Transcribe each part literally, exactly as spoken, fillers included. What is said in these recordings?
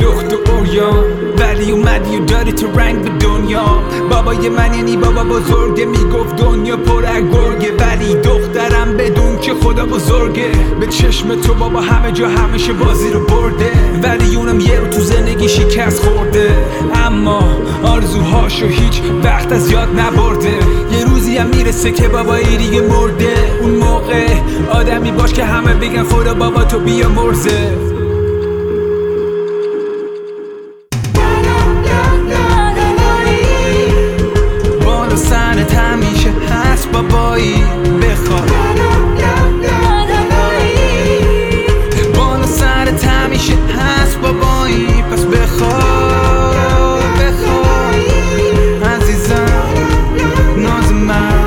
لخت و اوریان، ولی اومدی و داری تو رنگ به دنیا. بابای من یعنی بابا بزرگه، میگفت دنیا پر از گرگه، ولی دخترم بدون که خدا بزرگه. به چشم تو بابا همه جا همیشه بازی رو برده، ولی اونم یه رو تو زندگی شکست خورده، اما آرزوهاشو هیچ وقت از یاد نبرده. یه روزی هم میرسه که بابایی دیگه مرده، اون موقع آدمی باش که همه بگن خدا بابا تو بیا مرزه. بالا سرت همیشه هست بابایی، بخواد بالا سرت همیشه هست بابایی، پس بخواد بخواد عزیزم ناز من،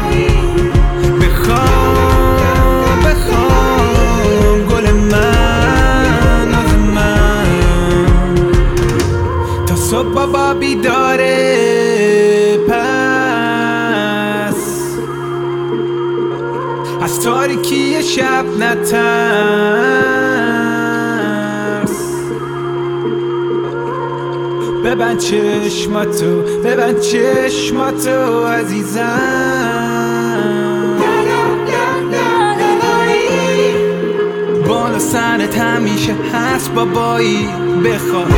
بخواد بخواد گل من ناز من. تا صبح بابا بیداره، پس از تاریکی شب نترس. ببند چشماتو ببند چشماتو عزیزم، بالا سرت همیشه هست بابایی، بخواد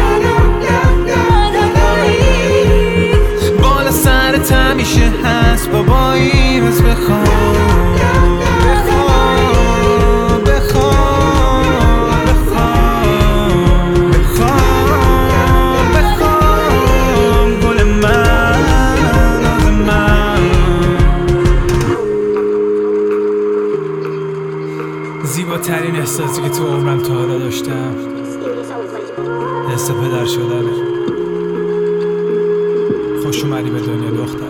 بالا سرت همیشه هست بابایی، بس بخواد زیباترین احساسی که تو عمرم تا حالا داشتم حس پدر شدنه. خوش اومدی به دنیا دختر.